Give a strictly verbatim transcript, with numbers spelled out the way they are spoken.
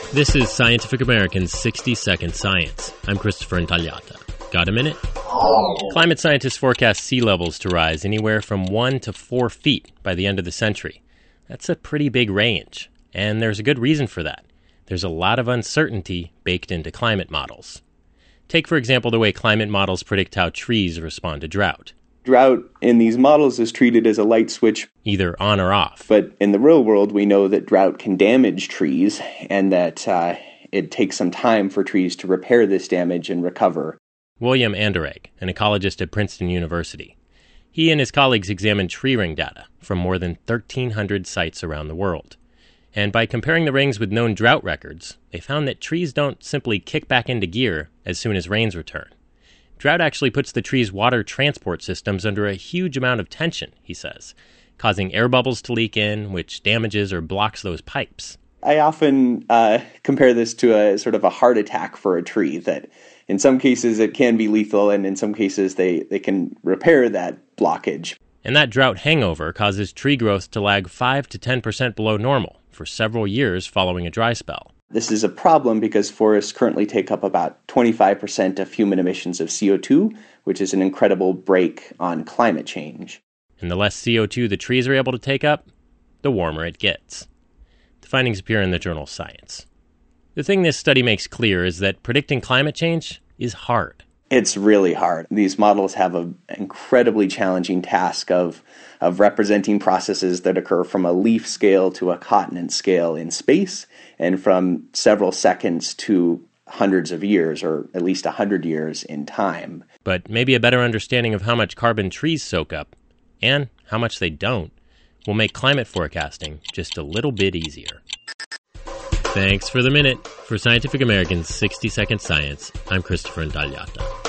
This is Scientific American's sixty second Science. I'm Christopher Intagliata. Got a minute? Climate scientists forecast sea levels to rise anywhere from one to four feet by the end of the century. That's a pretty big range, and there's a good reason for that. There's a lot of uncertainty baked into climate models. Take, for example, the way climate models predict how trees respond to drought. Drought in these models is treated as a light switch, either on or off. But in the real world, we know that drought can damage trees and that uh, it takes some time for trees to repair this damage and recover. William Anderegg, an ecologist at Princeton University. He and his colleagues examined tree ring data from more than thirteen hundred sites around the world. And by comparing the rings with known drought records, they found that trees don't simply kick back into gear as soon as rains return. Drought actually puts the tree's water transport systems under a huge amount of tension, he says, causing air bubbles to leak in, which damages or blocks those pipes. I often uh, compare this to a sort of a heart attack for a tree, that in some cases it can be lethal, and in some cases they, they can repair that blockage. And that drought hangover causes tree growth to lag five to ten percent below normal for several years following a dry spell. This is a problem because forests currently take up about twenty-five percent of human emissions of C O two, which is an incredible brake on climate change. And the less C O two the trees are able to take up, the warmer it gets. The findings appear in the journal Science. The thing this study makes clear is that predicting climate change is hard. It's really hard. These models have an incredibly challenging task of, of representing processes that occur from a leaf scale to a continent scale in space, and from several seconds to hundreds of years, or at least one hundred years in time. But maybe a better understanding of how much carbon trees soak up, and how much they don't, will make climate forecasting just a little bit easier. Thanks for the minute. For Scientific American's sixty second Science, I'm Christopher Intagliata.